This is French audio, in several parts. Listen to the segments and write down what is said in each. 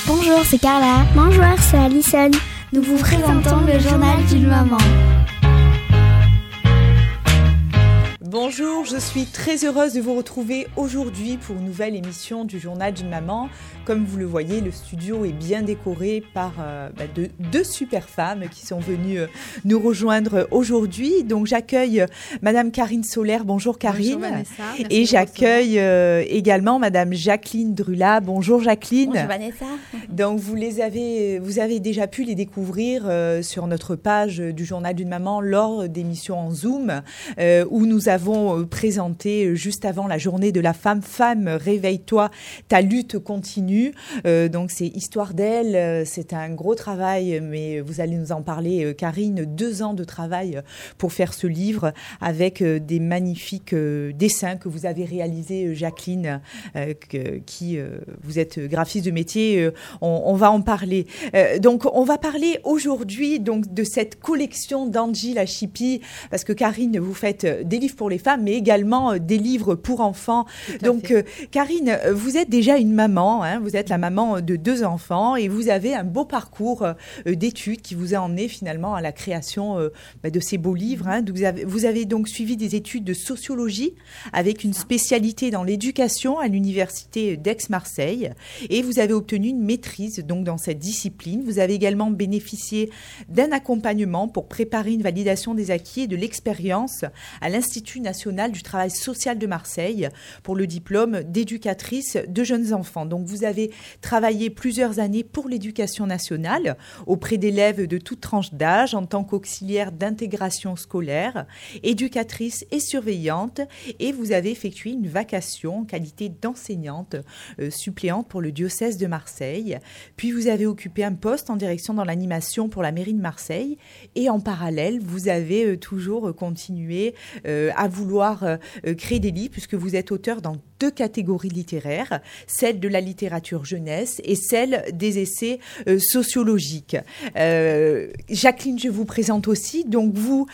Bonjour, c'est Carla. Bonjour, c'est Alison. Nous vous présentons le journal d'une maman. Bonjour, je suis très heureuse de vous retrouver aujourd'hui pour une nouvelle émission du Journal d'une maman. Comme vous le voyez, le studio est bien décoré par deux super femmes qui sont venues nous rejoindre aujourd'hui. Donc j'accueille Madame Karine Soler. Bonjour Karine. Bonjour Vanessa. Merci et j'accueille également Madame Jacqueline Drula. Bonjour Jacqueline. Bonjour Vanessa. Donc vous avez déjà pu les découvrir sur notre page du Journal d'une maman lors d'émissions en Zoom où nous avons présenté juste avant la journée de la femme. Femme, réveille-toi, ta lutte continue. Donc c'est Histoire d'elle, c'est un gros travail, mais vous allez nous en parler, Karine. 2 ans de travail pour faire ce livre avec des magnifiques dessins que vous avez réalisés, Jacqueline, qui vous êtes graphiste de métier. On va en parler. Donc on va parler aujourd'hui donc de cette collection d'Angie la Chipie, parce que Karine, vous faites des livres pour les femmes, mais également des livres pour enfants. Donc, Karine, vous êtes déjà une maman, hein, vous êtes la maman de 2 enfants et vous avez un beau parcours d'études qui vous a emmené finalement à la création de ces beaux livres. Hein. Vous avez donc suivi des études de sociologie avec une spécialité dans l'éducation à l'université d'Aix-Marseille et vous avez obtenu une maîtrise donc dans cette discipline. Vous avez également bénéficié d'un accompagnement pour préparer une validation des acquis et de l'expérience à l'Institut national du travail social de Marseille pour le diplôme d'éducatrice de jeunes enfants. Donc vous avez travaillé plusieurs années pour l'éducation nationale auprès d'élèves de toute tranche d'âge en tant qu'auxiliaire d'intégration scolaire, éducatrice et surveillante, et vous avez effectué une vacation en qualité d'enseignante suppléante pour le diocèse de Marseille. Puis vous avez occupé un poste en direction dans l'animation pour la mairie de Marseille et en parallèle vous avez toujours continué à vouloir créer des livres puisque vous êtes auteur dans 2 catégories littéraires, celle de la littérature jeunesse et celle des essais sociologiques. Jacqueline, je vous présente aussi. Donc vous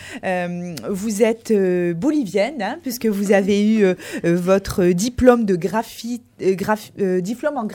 êtes bolivienne, hein, puisque vous avez eu votre diplôme de diplôme en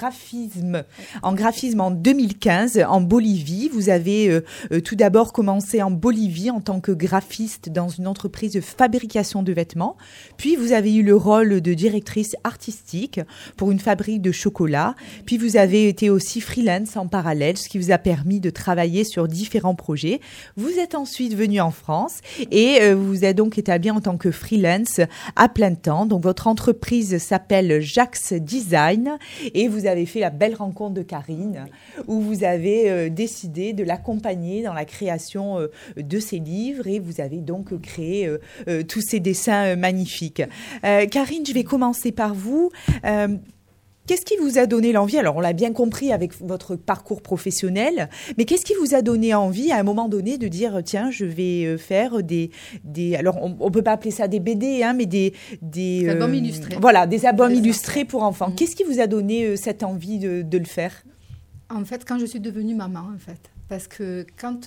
graphisme en 2015 en Bolivie. Vous avez tout d'abord commencé en Bolivie en tant que graphiste dans une entreprise de fabrication de vêtements. Puis vous avez eu le rôle de directrice artistique pour une fabrique de chocolat. Puis vous avez été aussi freelance en parallèle, ce qui vous a permis de travailler sur différents projets. Vous êtes ensuite venu en France et vous vous êtes donc établi en tant que freelance à plein temps. Donc votre entreprise s'appelle Jax Design et vous avez fait la belle rencontre de Karine où vous avez décidé de l'accompagner dans la création de ses livres et vous avez donc créé tous ces dessins magnifiques. Karine, je vais commencer par vous. Qu'est-ce qui vous a donné l'envie? Alors, on l'a bien compris avec votre parcours professionnel, mais qu'est-ce qui vous a donné envie à un moment donné de dire tiens, je vais faire des alors on peut pas appeler ça des BD, hein, mais des albums illustrés. Voilà, des albums illustrés pour enfants. Qu'est-ce qui vous a donné cette envie de le faire? En fait, quand je suis devenue maman, parce que quand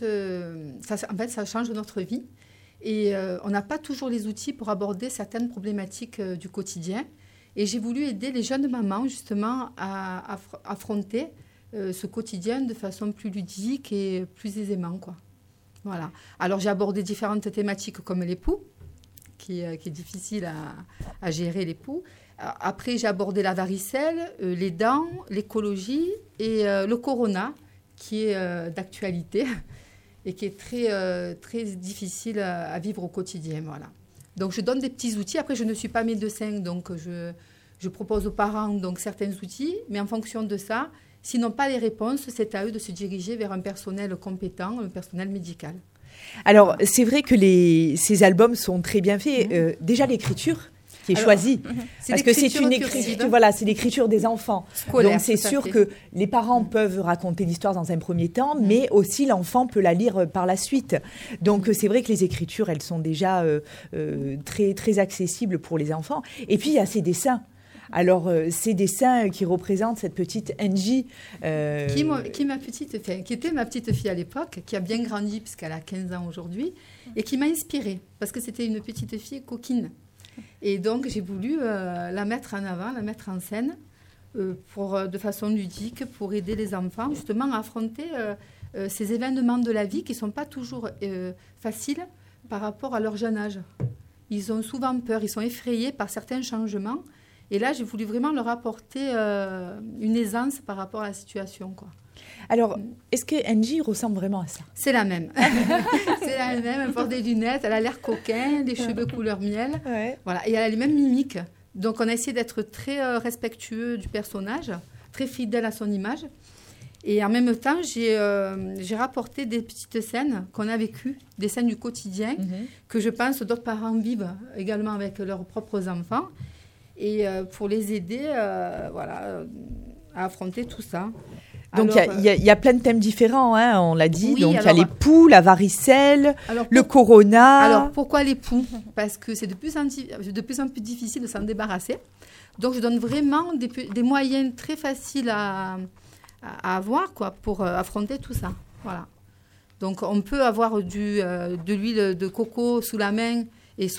ça change notre vie et on n'a pas toujours les outils pour aborder certaines problématiques du quotidien. Et j'ai voulu aider les jeunes mamans, justement, à affronter ce quotidien de façon plus ludique et plus aisément, quoi. Voilà. Alors, j'ai abordé différentes thématiques comme l'époux, qui est difficile à gérer, l'époux. Après, j'ai abordé la varicelle, les dents, l'écologie et le corona, qui est d'actualité et qui est très, très difficile à vivre au quotidien, voilà. Donc, je donne des petits outils. Après, je ne suis pas médecin, donc je propose aux parents donc, certains outils. Mais en fonction de ça, s'ils n'ont pas les réponses, c'est à eux de se diriger vers un personnel compétent, un personnel médical. Alors, c'est vrai que ces albums sont très bien faits. Déjà, l'écriture qui est choisie. Parce que c'est une écriture, voilà, c'est l'écriture des enfants. Scolaire, donc, c'est sûr que les parents peuvent raconter l'histoire dans un premier temps, mais aussi l'enfant peut la lire par la suite. Donc, c'est vrai que les écritures, elles sont déjà très, très accessibles pour les enfants. Et puis, il y a ces dessins. Alors, ces dessins qui représentent cette petite Angie. Qui était ma petite fille à l'époque, qui a bien grandi puisqu'elle a 15 ans aujourd'hui, et qui m'a inspirée, parce que c'était une petite fille coquine. Et donc, j'ai voulu la mettre en avant, la mettre en scène de façon ludique pour aider les enfants justement à affronter ces événements de la vie qui ne sont pas toujours faciles par rapport à leur jeune âge. Ils ont souvent peur, ils sont effrayés par certains changements. Et là, j'ai voulu vraiment leur apporter une aisance par rapport à la situation, quoi. Alors, est-ce que Angie ressemble vraiment à ça? C'est la même. C'est la même, elle porte des lunettes, elle a l'air coquin, des cheveux couleur miel. Ouais. Voilà. Et elle a les mêmes mimiques. Donc, on a essayé d'être très respectueux du personnage, très fidèle à son image. Et en même temps, j'ai rapporté des petites scènes qu'on a vécues, des scènes du quotidien, que je pense d'autres parents vivent également avec leurs propres enfants. Et pour les aider à affronter tout ça. Donc, il y a plein de thèmes différents, hein, on l'a dit. Oui, donc, il y a les poux, la varicelle, le corona. Alors, pourquoi les poux? Parce que c'est de plus en plus difficile de s'en débarrasser. Donc, je donne vraiment des moyens très faciles à avoir, quoi, pour affronter tout ça. Voilà. Donc, on peut avoir de l'huile de coco sous la main et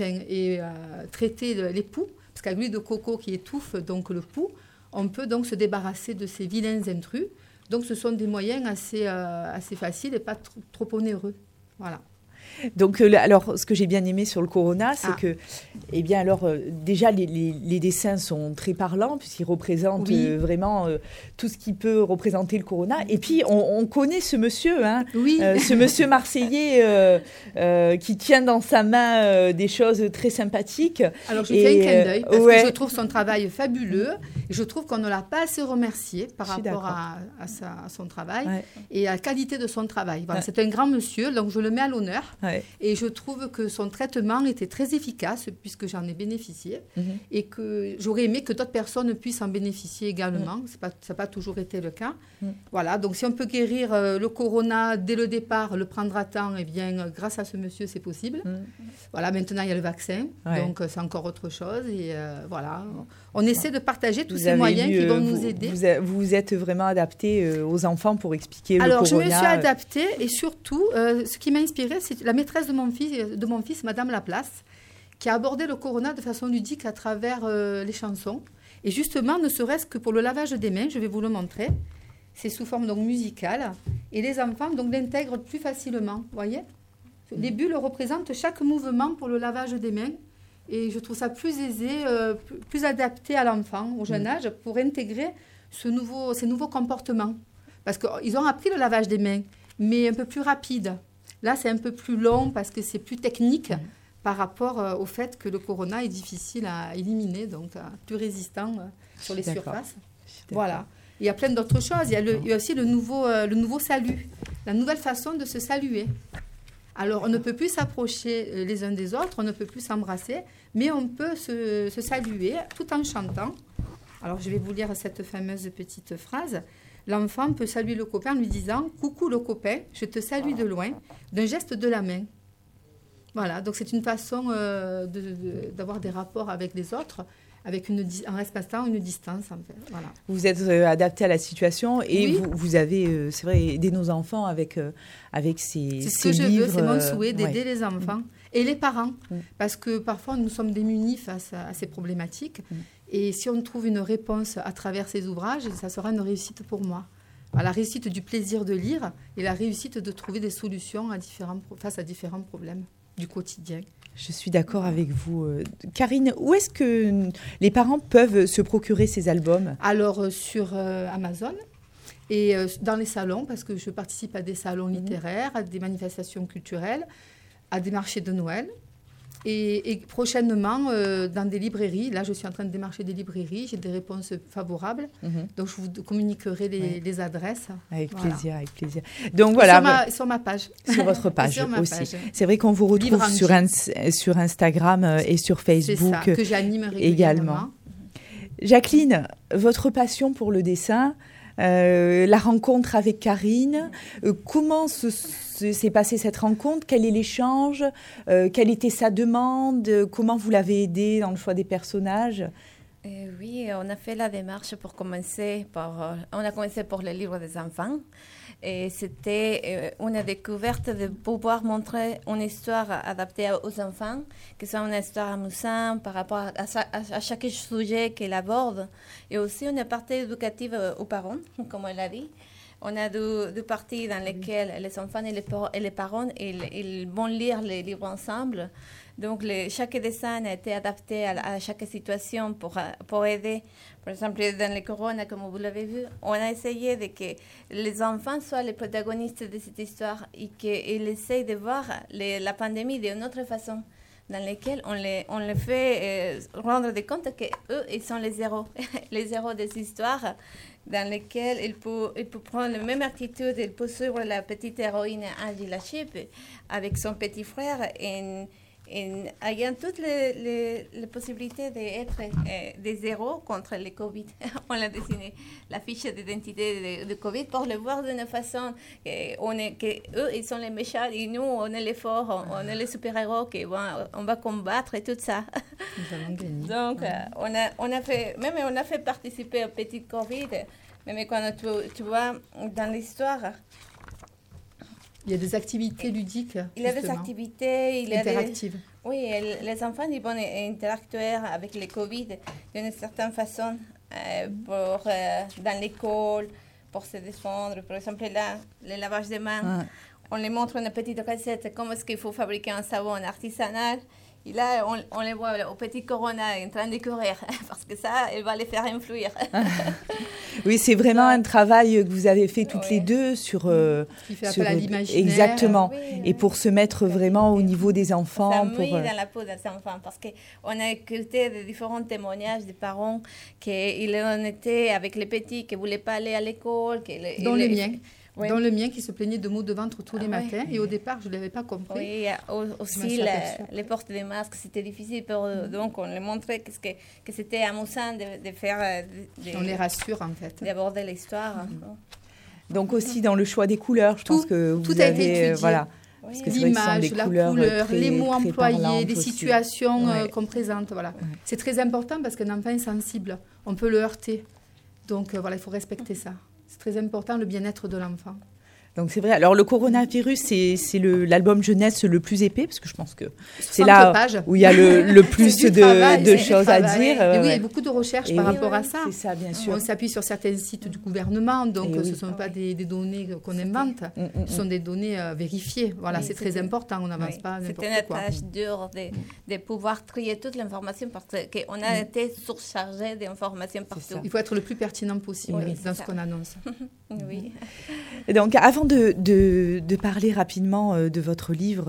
traiter les poux. Parce qu'avec l'huile de coco qui étouffe donc le pouls, on peut donc se débarrasser de ces vilains intrus. Donc, ce sont des moyens assez faciles et pas trop onéreux. Voilà. Donc, alors, ce que j'ai bien aimé sur le corona, c'est que, eh bien, alors, déjà, les dessins sont très parlants, puisqu'ils représentent vraiment tout ce qui peut représenter le corona. Et puis, on connaît ce monsieur, hein, ce monsieur marseillais qui tient dans sa main des choses très sympathiques. Alors, je fais un clin d'œil, parce que je trouve son travail fabuleux. Et je trouve qu'on ne l'a pas assez remercié par rapport à son travail et à la qualité de son travail. Voilà, c'est un grand monsieur, donc je le mets à l'honneur. Ouais. Et je trouve que son traitement était très efficace, puisque j'en ai bénéficié, et que j'aurais aimé que d'autres personnes puissent en bénéficier également. Ça n'a pas toujours été le cas. Voilà, donc si on peut guérir le corona dès le départ, le prendre à temps, eh bien, grâce à ce monsieur, c'est possible. Voilà, maintenant, il y a le vaccin, donc c'est encore autre chose. Et voilà, on essaie de partager tous ces moyens qui vont nous aider. Vous vous êtes vraiment adapté aux enfants pour expliquer le corona. Alors, je me suis adaptée, et surtout, ce qui m'a inspirée, c'est la maîtresse de mon fils, Madame Laplace, qui a abordé le corona de façon ludique à travers les chansons. Et justement, ne serait-ce que pour le lavage des mains, je vais vous le montrer. C'est sous forme donc musicale. Et les enfants donc l'intègrent plus facilement. Vous voyez ? Les bulles représentent chaque mouvement pour le lavage des mains. Et je trouve ça plus aisé, plus adapté à l'enfant, au jeune âge, pour intégrer ces nouveaux comportements. Parce qu'ils ont appris le lavage des mains, mais un peu plus rapide. Là, c'est un peu plus long parce que c'est plus technique par rapport au fait que le corona est difficile à éliminer, donc plus résistant sur les surfaces. Voilà. Il y a plein d'autres choses. Il y a aussi le nouveau salut, la nouvelle façon de se saluer. Alors, on ne peut plus s'approcher les uns des autres, on ne peut plus s'embrasser, mais on peut se saluer tout en chantant. Alors, je vais vous lire cette fameuse petite phrase. L'enfant peut saluer le copain en lui disant « Coucou le copain, je te salue de loin », d'un geste de la main. Voilà, donc c'est une façon d'avoir des rapports avec les autres, en respectant une distance. En fait. Voilà. Vous êtes adapté à la situation et vous avez, c'est vrai, aidé nos enfants avec ces livres. C'est ce que je veux, c'est mon souhait d'aider les enfants et les parents, parce que parfois nous sommes démunis face à ces problématiques. Et si on trouve une réponse à travers ces ouvrages, ça sera une réussite pour moi. La réussite du plaisir de lire et la réussite de trouver des solutions face à différents problèmes du quotidien. Je suis d'accord avec vous. Karine, où est-ce que les parents peuvent se procurer ces albums ? Alors, sur Amazon et dans les salons, parce que je participe à des salons littéraires, à des manifestations culturelles, à des marchés de Noël. Et prochainement, dans des librairies, là je suis en train de démarcher des librairies, j'ai des réponses favorables, donc je vous communiquerai les adresses. Avec plaisir. Donc voilà. Sur ma page. Sur votre page aussi. C'est vrai qu'on vous retrouve sur Instagram et sur Facebook. C'est ça, que j'anime régulièrement. Jacqueline, votre passion pour le dessin, la rencontre avec Karine, comment s'est passée cette rencontre? Quel est l'échange? Quelle était sa demande? Comment vous l'avez aidée dans le choix des personnages? Oui, on a fait la démarche pour commencer on a commencé pour le livre des enfants. Et c'était une découverte de pouvoir montrer une histoire adaptée aux enfants, que soit une histoire amusante par rapport à chaque sujet qu'elle aborde. Et aussi une partie éducative aux parents, comme elle a dit. On a deux parties dans lesquelles les enfants et les parents ils vont lire les livres ensemble. Donc, chaque dessin a été adapté à chaque situation pour aider. Par exemple, dans le Corona, comme vous l'avez vu, on a essayé de que les enfants soient les protagonistes de cette histoire et qu'ils essayent de voir la pandémie d'une autre façon, dans laquelle on les fait rendre de compte qu'eux, ils sont les héros, les héros des histoires, dans lesquelles ils peuvent prendre la même attitude, ils peuvent suivre la petite héroïne Angela Chip avec son petit frère ayant toutes les possibilités d'être des héros contre le Covid. On a dessiné la fiche d'identité de Covid pour le voir d'une façon qu'eux, ils sont les méchants et nous, on est les forts, on est les super-héros on va combattre et tout ça. Donc, on a fait participer au petit Covid, mais quand tu vois dans l'histoire... Il y a des activités ludiques. Il y a des activités interactives. Oui, les enfants ils vont interagir avec le Covid d'une certaine façon dans l'école, pour se défendre. Par exemple, là, le lavage des mains, on les montre une petite recette, comment est-ce qu'il faut fabriquer un savon artisanal. Et là, on les voit au petit Corona en train de courir, parce que ça, elle va les faire influer. Oui, c'est vraiment un travail que vous avez fait toutes les deux sur... Qui fait appel à l'imaginaire. Exactement. Et pour se mettre vraiment au niveau des enfants. Ça mouille dans la peau des enfants, parce qu'on a écouté de différents témoignages des parents qu'ils en étaient avec les petits qui ne voulaient pas aller à l'école. Dont les miens. Oui. Dans le mien qui se plaignait de maux de ventre tous les matins. Et au départ, je ne l'avais pas compris. Oui, aussi les portes des masques, c'était difficile pour eux. Donc, on les montrait que c'était amusant de faire... on les rassure, en fait. D'aborder l'histoire. Donc, aussi dans le choix des couleurs, je pense que vous tout a été étudié. Voilà. Oui. L'image, la couleur, les mots employés, les situations qu'on présente. Voilà. Ouais. C'est très important parce qu'un enfant est sensible. On peut le heurter. Donc, il faut respecter ça. C'est très important, le bien-être de l'enfant. Donc c'est vrai. Alors le coronavirus, c'est l'album jeunesse le plus épais, parce que je pense que c'est là où il y a le plus de choses à dire. Et oui, il y a beaucoup de recherches par rapport à ça. C'est ça, bien sûr. On s'appuie sur certains sites du gouvernement, donc ce ne sont pas des données qu'on invente, ce sont des données vérifiées. Voilà, c'est très important, on n'avance pas n'importe quoi. C'était une tâche dure de pouvoir trier toute l'information, parce qu'on a été surchargé d'informations partout. Il faut être le plus pertinent possible dans ce qu'on annonce. Oui. Et donc, avant de parler rapidement de votre livre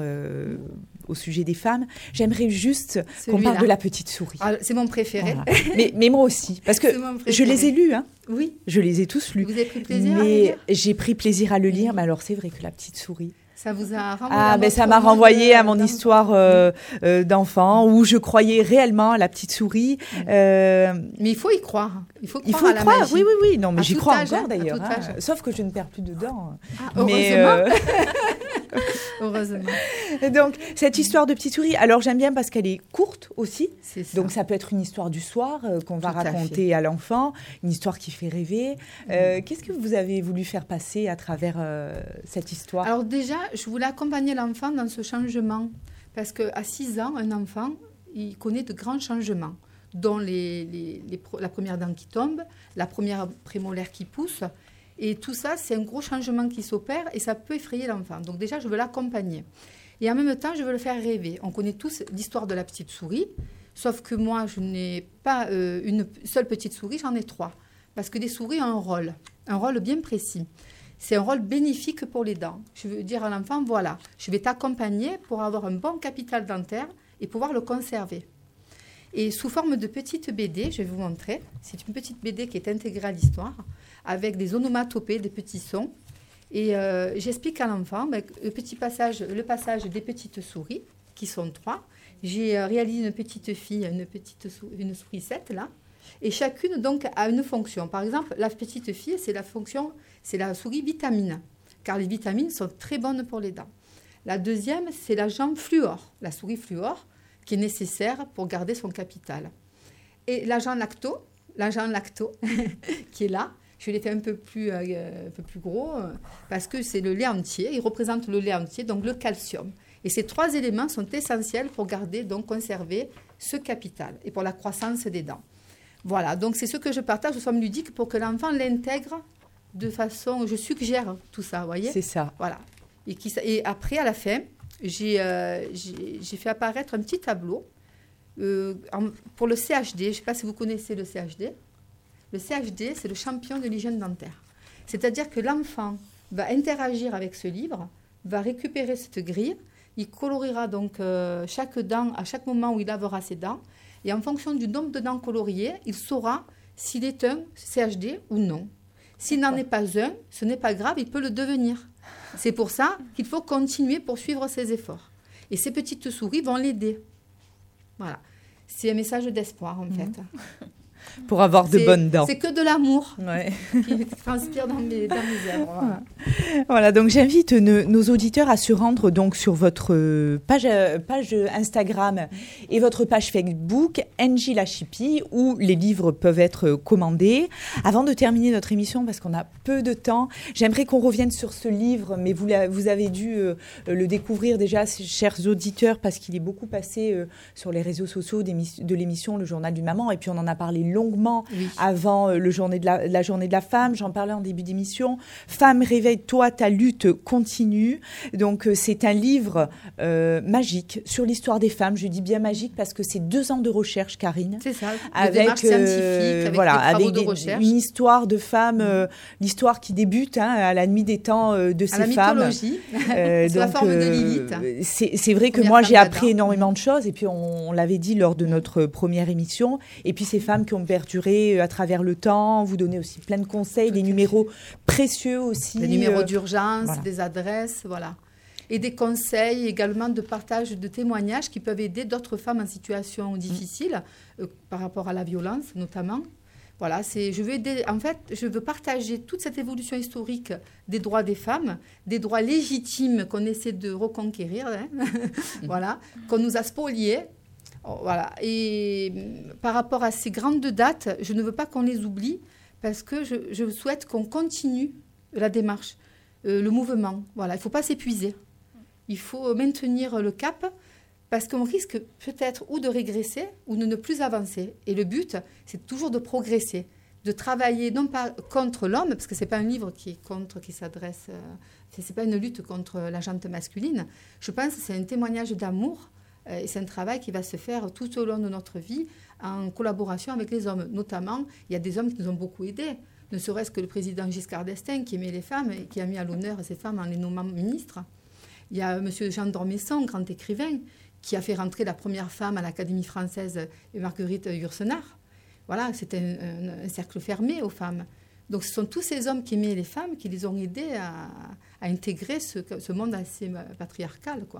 au sujet des femmes, j'aimerais juste qu'on parle de la petite souris. Ah, c'est mon préféré. Voilà. Mais moi aussi, parce que je les ai lus. Hein. Oui. Je les ai tous lus. Vous avez pris plaisir à le lire ? J'ai pris plaisir à le lire, mais alors c'est vrai que la petite souris... Ça vous a renvoyé ça m'a renvoyé à mon histoire d'enfant où je croyais réellement à la petite souris. Mais il faut y croire. Il faut croire à la magie. Oui. Non, mais j'y crois encore d'ailleurs. Sauf que je ne perds plus de dents. Heureusement. Heureusement. Donc, cette histoire de petite souris, alors j'aime bien parce qu'elle est courte aussi. C'est ça. Donc, ça peut être une histoire du soir qu'on va raconter à l'enfant, une histoire qui fait rêver. Qu'est-ce que vous avez voulu faire passer à travers cette histoire ? Alors déjà, je voulais accompagner l'enfant dans ce changement. Parce qu'à 6 ans, un enfant, il connaît de grands changements, dont la première dent qui tombe, la première prémolaire qui pousse. Et tout ça, c'est un gros changement qui s'opère et ça peut effrayer l'enfant. Donc déjà, je veux l'accompagner. Et en même temps, je veux le faire rêver. On connaît tous l'histoire de la petite souris, sauf que moi, je n'ai pas une seule petite souris, j'en ai 3. Parce que les souris ont un rôle bien précis. C'est un rôle bénéfique pour les dents. Je veux dire à l'enfant, voilà, je vais t'accompagner pour avoir un bon capital dentaire et pouvoir le conserver. Et sous forme de petite BD, je vais vous montrer. C'est une petite BD qui est intégrée à l'histoire, avec des onomatopées, des petits sons. Et j'explique à l'enfant le passage des petites souris, qui sont 3. J'ai réalisé une petite fille, une sourisette, là. Et chacune, donc, a une fonction. Par exemple, la petite fille, c'est la souris vitamine, car les vitamines sont très bonnes pour les dents. La deuxième, c'est la jambe fluor, la souris fluor, qui est nécessaire pour garder son capital. Et l'agent lacto, qui est là, je l'ai fait un peu plus gros parce que c'est le lait entier. Il représente le lait entier, donc le calcium. Et ces 3 éléments sont essentiels pour conserver ce capital et pour la croissance des dents. Voilà, donc c'est ce que je partage sous forme ludique pour que l'enfant l'intègre de façon... Je suggère tout ça, vous voyez ? C'est ça. Voilà. Et après, à la fin, j'ai fait apparaître un petit tableau pour le CHD. Je ne sais pas si vous connaissez le CHD. Le CHD, c'est le champion de l'hygiène dentaire. C'est-à-dire que l'enfant va interagir avec ce livre, va récupérer cette grille, il coloriera donc chaque dent à chaque moment où il lavera ses dents, et en fonction du nombre de dents coloriées, il saura s'il est un CHD ou non. S'il n'en est pas un, ce n'est pas grave, il peut le devenir. C'est pour ça qu'il faut continuer pour suivre ses efforts. Et ces petites souris vont l'aider. Voilà. C'est un message d'espoir, en fait. Pour avoir de bonnes dents. C'est que de l'amour qui transpire dans mes œuvres. Voilà, donc j'invite nos auditeurs à se rendre donc sur votre page Instagram et votre page Facebook, NJ Lachipi, où les livres peuvent être commandés. Avant de terminer notre émission, parce qu'on a peu de temps, j'aimerais qu'on revienne sur ce livre, mais vous avez dû le découvrir déjà, chers auditeurs, parce qu'il est beaucoup passé sur les réseaux sociaux de l'émission Le Journal d'une maman, et puis on en a parlé longuement avant la journée de la femme. J'en parlais en début d'émission. Femme, réveille-toi, ta lutte continue. Donc, c'est un livre magique sur l'histoire des femmes. Je dis bien magique parce que c'est 2 ans de recherche, Karine. C'est ça, avec démarche scientifique, avec des travaux de recherche. Une histoire de femmes, l'histoire qui débute à la nuit des temps de ces femmes. La mythologie, sous la forme de Lilith. C'est vrai que moi, j'ai appris énormément de choses. Et puis, on l'avait dit lors de notre première émission. Et puis, ces femmes qui ont perdurer à travers le temps, vous donnez aussi plein de conseils, des numéros précieux aussi. Des numéros d'urgence, des adresses, voilà. Et des conseils également de partage de témoignages qui peuvent aider d'autres femmes en situation difficile, par rapport à la violence notamment. Voilà, je veux partager toute cette évolution historique des droits des femmes, des droits légitimes qu'on essaie de reconquérir, voilà, qu'on nous a spoliés. Voilà. Et par rapport à ces grandes dates, je ne veux pas qu'on les oublie parce que je souhaite qu'on continue la démarche, le mouvement. Voilà. Il ne faut pas s'épuiser. Il faut maintenir le cap parce qu'on risque peut-être ou de régresser ou de ne plus avancer. Et le but, c'est toujours de progresser, de travailler non pas contre l'homme, parce que ce n'est pas un livre qui s'adresse... ce n'est pas une lutte contre la gente masculine. Je pense que c'est un témoignage d'amour. Et c'est un travail qui va se faire tout au long de notre vie en collaboration avec les hommes. Notamment, il y a des hommes qui nous ont beaucoup aidés. Ne serait-ce que le président Giscard d'Estaing qui aimait les femmes et qui a mis à l'honneur ces femmes en les nommant ministres. Il y a M. Jean d'Ormesson, grand écrivain, qui a fait rentrer la première femme à l'Académie française, Marguerite Yourcenar. Voilà, c'était un cercle fermé aux femmes. Donc ce sont tous ces hommes qui aimaient les femmes qui les ont aidés à intégrer ce monde assez patriarcal, quoi.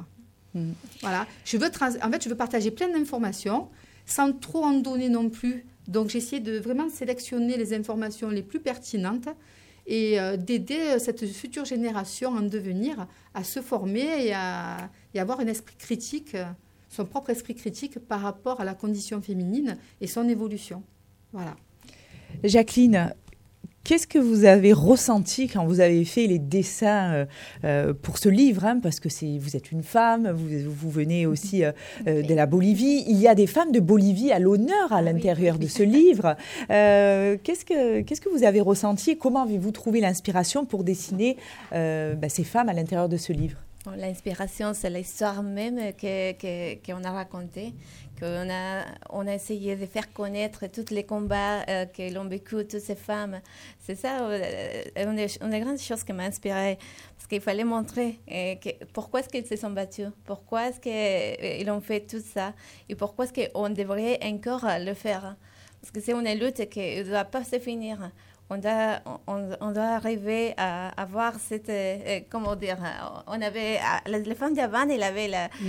Voilà. Je veux partager plein d'informations sans trop en donner non plus. Donc, j'ai essayé de vraiment sélectionner les informations les plus pertinentes et d'aider cette future génération en devenir à se former et à avoir un esprit critique, son propre esprit critique par rapport à la condition féminine et son évolution. Voilà. Jacqueline, qu'est-ce que vous avez ressenti quand vous avez fait les dessins pour ce livre, parce que vous êtes une femme, vous venez aussi de la Bolivie. Il y a des femmes de Bolivie à l'honneur à l'intérieur de ce livre. Qu'est-ce que vous avez ressenti et comment avez-vous trouvé l'inspiration pour dessiner ces femmes à l'intérieur de ce livre? L'inspiration, c'est l'histoire même qu'on a racontée, qu'on a essayé de faire connaître tous les combats que l'ont vécu toutes ces femmes. C'est ça une des grandes choses qui m'a inspirée, parce qu'il fallait montrer pourquoi est-ce qu'ils se sont battus, pourquoi est-ce qu'ils ont fait tout ça, et pourquoi est-ce qu'on devrait encore le faire. Parce que c'est une lutte qui ne doit pas se finir. On doit arriver à avoir cette... comment dire, on avait... Les femmes d'avant, elles avaient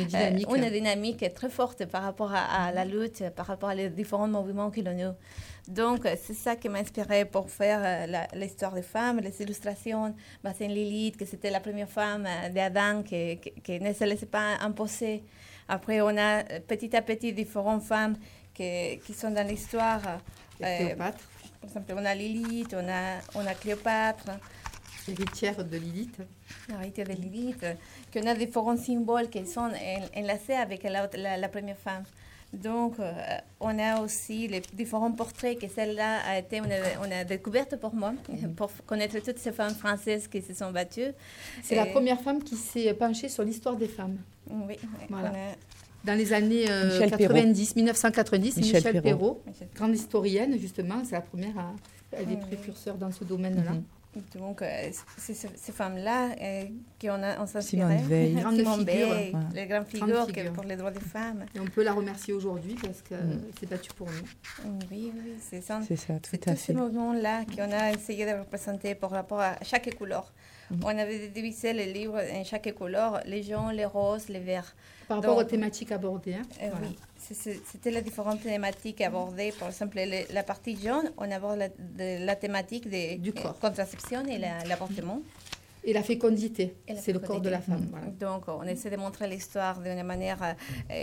une dynamique très forte par rapport à la lutte, par rapport aux différents mouvements que l'on a. Donc, c'est ça qui m'a inspirée pour faire l'histoire des femmes, les illustrations. Sainte Lilith, que c'était la première femme d'Adam qui ne se laissait pas imposer. Après, on a petit à petit différentes femmes qui sont dans l'histoire. Cléopâtre. Par exemple, on a Lilith, on a Cléopâtre. Héritière de Lilith. L'héritière de Lilith. Qu'on a différents symboles qui sont enlacés avec la première femme. Donc, on a aussi les différents portraits que celle-là on a découvert pour moi, pour connaître toutes ces femmes françaises qui se sont battues. C'est la première femme qui s'est penchée sur l'histoire des femmes. Oui, voilà. Dans les années 1990, Michel Perrault, grande historienne justement, c'est la première elle est précurseur dans ce domaine-là. Donc, c'est ces femmes-là on s'inspirait. Simone Veil. Les grandes figures pour les droits des femmes. Et on peut la remercier aujourd'hui parce qu'elle s'est battue pour nous. Oui, c'est ça. C'est ça, tout c'est à tous fait. ces mouvements-là qu'on a essayé de représenter par rapport à chaque couleur. On avait divisé les livres en chaque couleur, les jaunes, les roses, les verts. Par rapport aux thématiques abordées. Voilà. Oui, c'était les différentes thématiques abordées. Par exemple, la partie jaune, on aborde la thématique du contraception et l'avortement. Et la fécondité, c'est le corps de la femme. Voilà. Donc, on essaie de montrer l'histoire d'une manière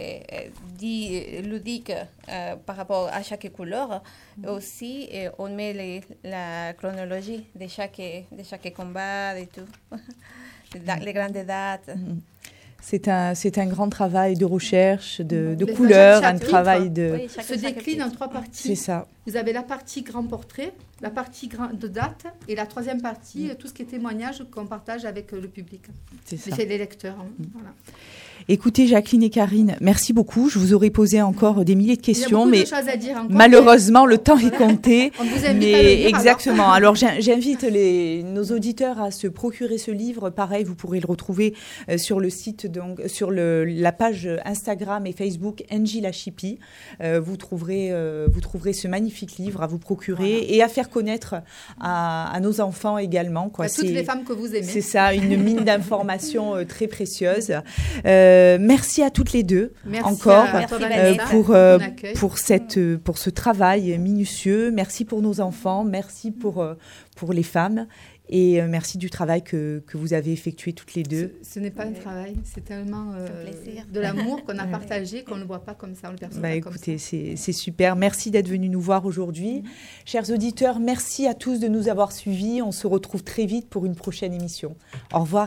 ludique par rapport à chaque couleur. Aussi, on met la chronologie de chaque combat et tout, les grandes dates. C'est un grand travail de recherche, de couleurs, un travail de... Oui, se décline en 3 parties. C'est ça. Vous avez la partie grand portrait, la partie de date et la 3e partie, tout ce qui est témoignage qu'on partage avec le public. C'est ça. C'est les lecteurs. Voilà. Écoutez, Jacqueline et Karine, merci beaucoup. Je vous aurais posé encore des milliers de questions, mais de choses à dire encore, malheureusement, le temps est compté. On vous invite à le lire, exactement. Alors, j'invite nos auditeurs à se procurer ce livre. Pareil, vous pourrez le retrouver sur le site, donc sur la page Instagram et Facebook NJ Lachipi. Vous trouverez ce magnifique livre à vous procurer et à faire connaître à nos enfants également. À toutes les femmes que vous aimez. C'est ça, une mine d'informations très précieuse. Merci à toutes les deux encore pour ce travail minutieux. Merci pour nos enfants, merci pour les femmes et merci du travail que vous avez effectué toutes les deux. Ce n'est pas un travail, c'est tellement de l'amour qu'on a partagé qu'on ne le voit pas comme ça, on le perçoit pas écoutez, comme ça. c'est super. Merci d'être venus nous voir aujourd'hui. Chers auditeurs, merci à tous de nous avoir suivis. On se retrouve très vite pour une prochaine émission. Au revoir.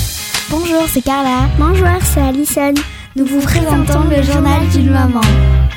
Bonjour, c'est Carla. Bonjour, c'est Alison. Nous vous présentons le journal d'une maman.